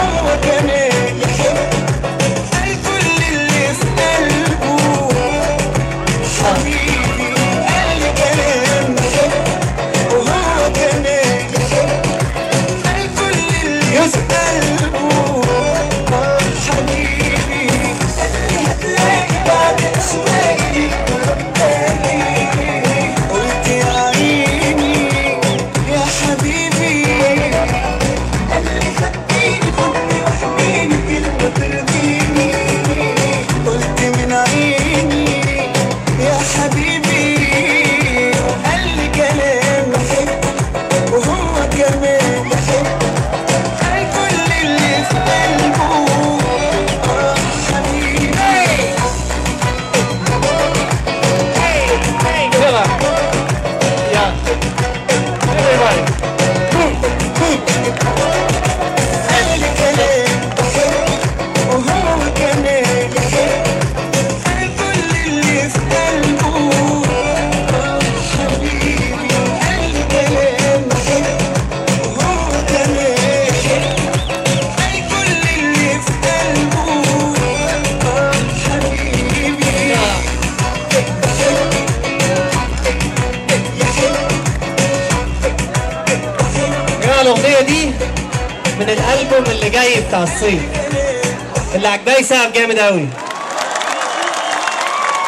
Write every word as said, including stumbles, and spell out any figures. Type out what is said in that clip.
وهو كمان يحب قال كل اللي في قلبه حبيبي. قال لي كلام يحب وهو كمان يحب قال كل اللي في قلبه حبيبي. هتلاقي بعد اسبوعين قلت يا عيني يا حبيبي. قال لي خديني خدني واحميني كلمة ترضيني قلت من عيني يا حبيبي. قال لي كلام يحب وهو كمان يحب قال كل اللي في قلبه الأغنية دي من الألبوم اللي جاي بتاع الصيف اللي عجباني سقف جامد أوي.